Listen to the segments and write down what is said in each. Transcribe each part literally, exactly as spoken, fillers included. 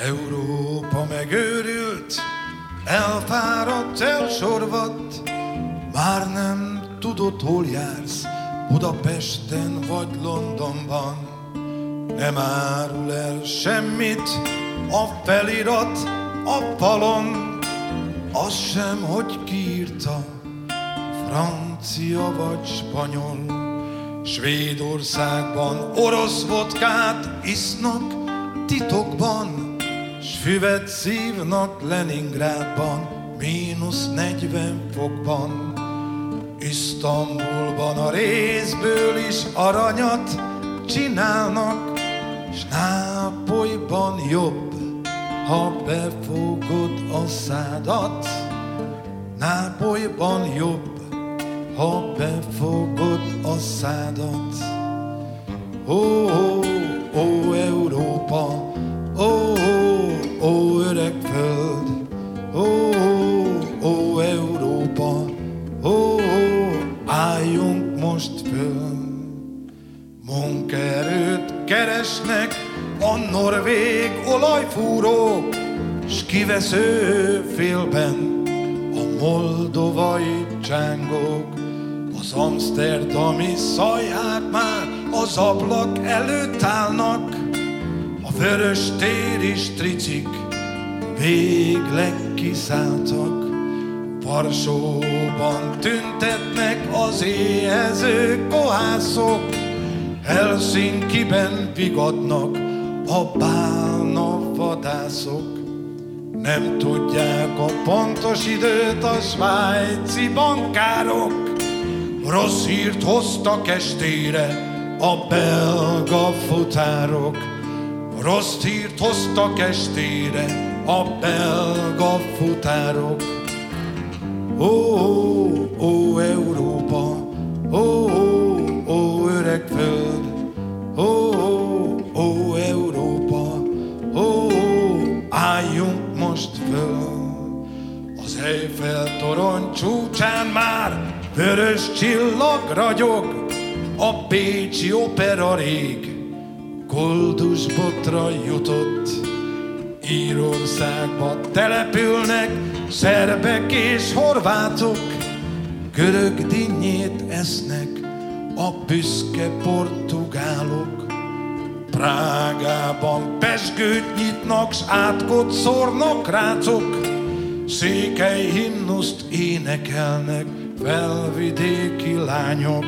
Európa megőrült, elfáradt, elsorvadt, már nem tudod, hol jársz, Budapesten vagy Londonban. Nem árul el semmit a felirat a falon, az sem, hogy kiírta, francia vagy spanyol. Svédországban orosz vodkát isznak titokban, s füvet szívnak Leningrádban, mínusz negyven fokban. Isztambulban a rézből is aranyat csinálnak, s Nápolyban jobb, ha befogod a szádat. Nápolyban jobb, ha befogod a szádat. Ó, ó, ó, Európa, ó, ó, ó, öreg föld, ó, ó, ó, Európa, ó, ó, álljunk most föl. Munkaerőt keresnek a norvég olajfúrók, s kivesző félben a moldovai csángók. Az amszterdami szajhák már az ablak előtt állnak, a vörös téri stricik végleg kiszálltak. Varsóban tüntetnek az éhező kohászok, Helsinkiben vigadnak a bálna vadászok. Nem tudják a pontos időt a svájci bankárok, rossz hírt hoztak estére a belga futárok. Rossz hírt hoztak estére a belga futárok. Ó, ó, ó, Európa, ó, ó, ó, öreg föld, ó, ó, ó, Európa, ó, ó, álljunk most föl. Az Eiffel torony csúcsán már vörös csillag ragyog, a bécsi opera rég koldusbotra jutott. Írországba települnek szerbek és horvátok, görög dinnyét esznek a büszke portugálok. Prágában pezsgőt nyitnak, s átkot szórnak rácok, székely himnuszt énekelnek felvidéki lányok.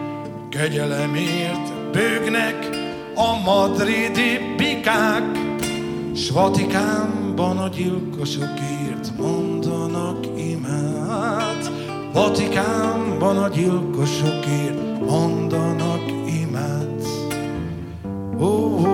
Kegyelemért bőgnek a madridi bikák, s Vatikánban a gyilkosokért mondanak imát. Vatikánban a gyilkosokért mondanak imát. Ó, ó,